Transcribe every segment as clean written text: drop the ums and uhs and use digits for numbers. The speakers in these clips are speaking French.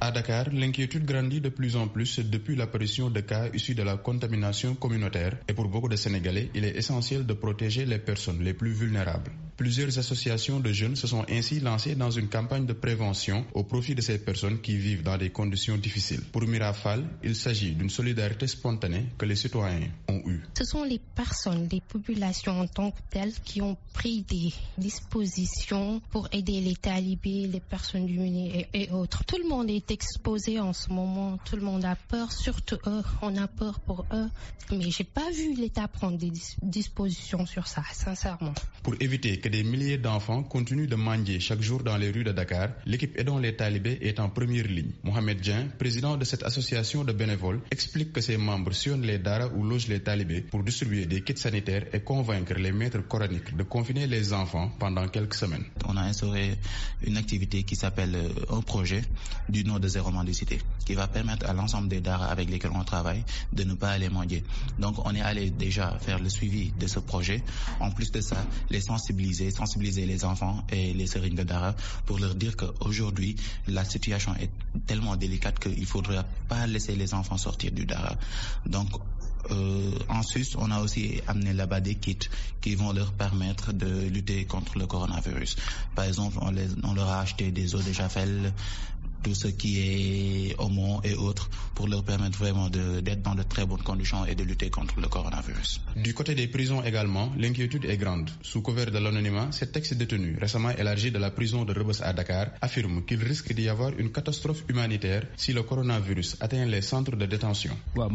À Dakar, l'inquiétude grandit de plus en plus depuis l'apparition de cas issus de la contamination communautaire et pour beaucoup de Sénégalais, il est essentiel de protéger les personnes les plus vulnérables. Plusieurs associations de jeunes se sont ainsi lancées dans une campagne de prévention au profit de ces personnes qui vivent dans des conditions difficiles. Pour Mira Fall, il s'agit d'une solidarité spontanée que les citoyens ont eue. Ce sont les personnes, les populations en tant que telles qui ont pris des dispositions pour aider les talibés, les personnes démunies et autres. Tout le monde est exposé en ce moment, tout le monde a peur, surtout eux, on a peur pour eux. Mais j'ai pas vu l'État prendre des dispositions sur ça, sincèrement. Pour éviter que des milliers d'enfants continuent de mendier chaque jour dans les rues de Dakar, l'équipe Aidons les talibés est en première ligne. Mohamed Dien, président de cette association de bénévoles, explique que ses membres sillonnent les daras où logent les talibés pour distribuer des kits sanitaires et convaincre les maîtres coraniques de confiner les enfants pendant quelques semaines. On a instauré une activité qui s'appelle un projet du nom de Zéro Mendicité, qui va permettre à l'ensemble des daras avec lesquels on travaille de ne pas aller mendier. Donc on est allé déjà faire le suivi de ce projet. En plus de ça, les sensibiliser les enfants et les sérignes de Dara pour leur dire qu'aujourd'hui la situation est tellement délicate qu'il ne faudrait pas laisser les enfants sortir du Dara. Donc en Suisse, on a aussi amené là-bas des kits qui vont leur permettre de lutter contre le coronavirus. Par exemple, on leur a acheté des eaux de javel, tout ce qui est homo et autres pour leur permettre vraiment d'être dans de très bonnes conditions et de lutter contre le coronavirus. Du côté des prisons également, l'inquiétude est grande. Sous couvert de l'anonymat, cet ex-détenu, récemment élargi de la prison de Rebeuss à Dakar, affirme qu'il risque d'y avoir une catastrophe humanitaire si le coronavirus atteint les centres de détention.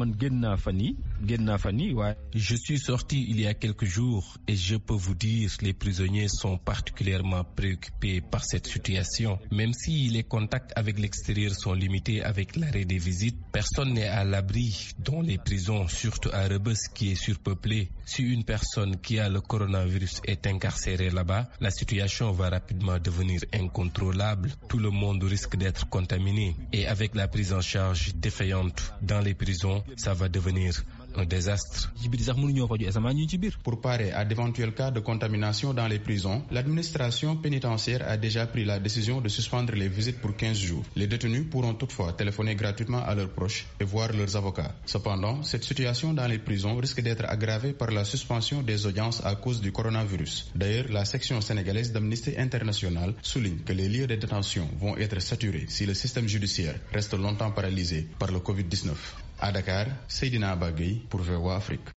Je suis sorti il y a quelques jours et je peux vous dire que les prisonniers sont particulièrement préoccupés par cette situation. Même si les contacts avec l'extérieur sont limités avec l'arrêt des visites, personne n'est à l'abri dans les prisons, surtout à Rebeuss qui est surpeuplé. Si une personne qui a le coronavirus est incarcérée là-bas, la situation va rapidement devenir incontrôlable. Tout le monde risque d'être contaminé. Et avec la prise en charge défaillante dans les prisons, ça va devenir un désastre. Pour parer à d'éventuels cas de contamination dans les prisons, l'administration pénitentiaire a déjà pris la décision de suspendre les visites pour 15 jours. Les détenus pourront toutefois téléphoner gratuitement à leurs proches et voir leurs avocats. Cependant, cette situation dans les prisons risque d'être aggravée par la suspension des audiences à cause du coronavirus. D'ailleurs, la section sénégalaise d'Amnesty International souligne que les lieux de détention vont être saturés si le système judiciaire reste longtemps paralysé par le Covid-19. À Dakar, Seydina Bagay pour VOA Afrique.